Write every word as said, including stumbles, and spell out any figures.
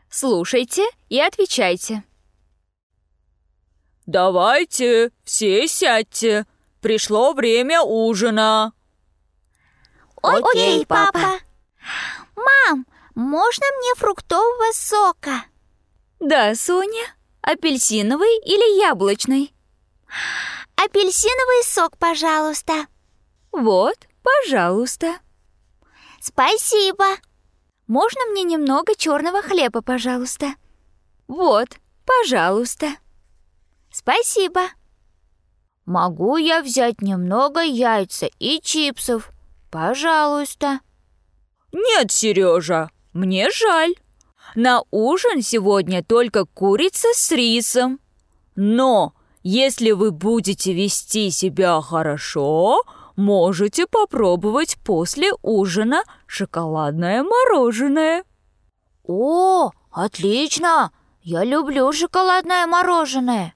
Слушайте и отвечайте. Давайте, все сядьте. Пришло время ужина. Окей, папа. Мам, можно мне фруктового сока? Да, Соня. Апельсиновый или яблочный? Апельсиновый сок, пожалуйста. Вот, пожалуйста. Спасибо. Можно мне немного черного хлеба, пожалуйста? Вот, пожалуйста. Спасибо. Могу я взять немного яйца и чипсов? Пожалуйста. Нет, Сережа, мне жаль. На ужин сегодня только курица с рисом. Но если вы будете вести себя хорошо, можете попробовать после ужина шоколадное мороженое. О, отлично! Я люблю шоколадное мороженое.